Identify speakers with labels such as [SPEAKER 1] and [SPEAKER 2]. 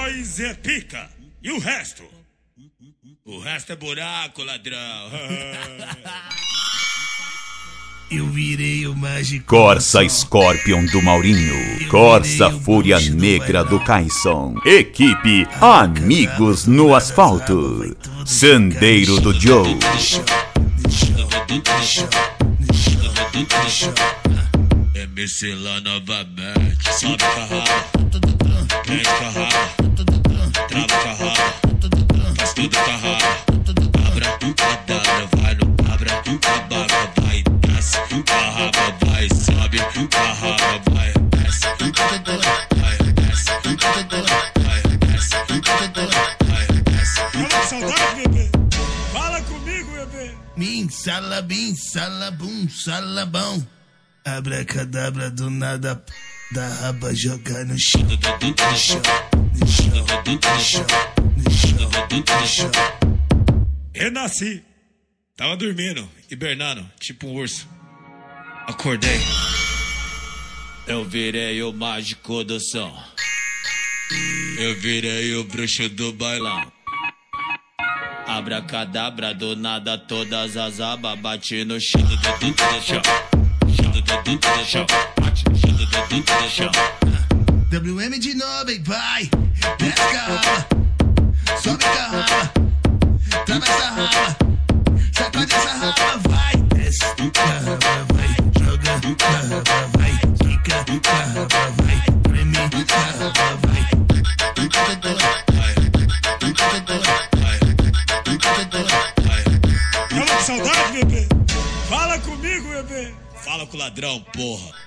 [SPEAKER 1] Nós é pica. E o resto? O resto é buraco, ladrão.
[SPEAKER 2] Eu virei o mágico.
[SPEAKER 3] Corsa Scorpion do Maurinho. Corsa Fúria Negra do Caisson. Equipe Amigos no Asfalto. Sandeiro do Joe.
[SPEAKER 1] MC lá novamente. Sobe com a raba, prende com a raba, trava com a raba, faz tudo com a raba. Abra, dobra, vai no abra, abaga, vai, desce, com a raba, vai, sobe, com a raba, vai, desce, vai, desce, vai, desce, vai, desce. Fala com saudade, bebê. Fala comigo, bebê.
[SPEAKER 2] Bim, salabim, salabum, salabão. Abracadabra do nada, da raba joga no chão. No chão, no chão, no chão, no chão, no chão.
[SPEAKER 1] Renasci. Tava dormindo, hibernando, tipo um urso. Acordei. Eu virei o mágico do som. Eu virei o bruxo do bailão. Abracadabra do nada, todas as abas bate no chão. No chão.
[SPEAKER 2] WM de novo, hein, vai. Desce com a raba, sobe com a raba, trava essa raba, sacode essa raba, vai. Desce com a raba, vai. Joga com a raba, vai. Fica com a raba, vai. Preme com a raba, vai.
[SPEAKER 1] Tava com saudade, bebê? Fala comigo, bebê. Fala com o ladrão, porra.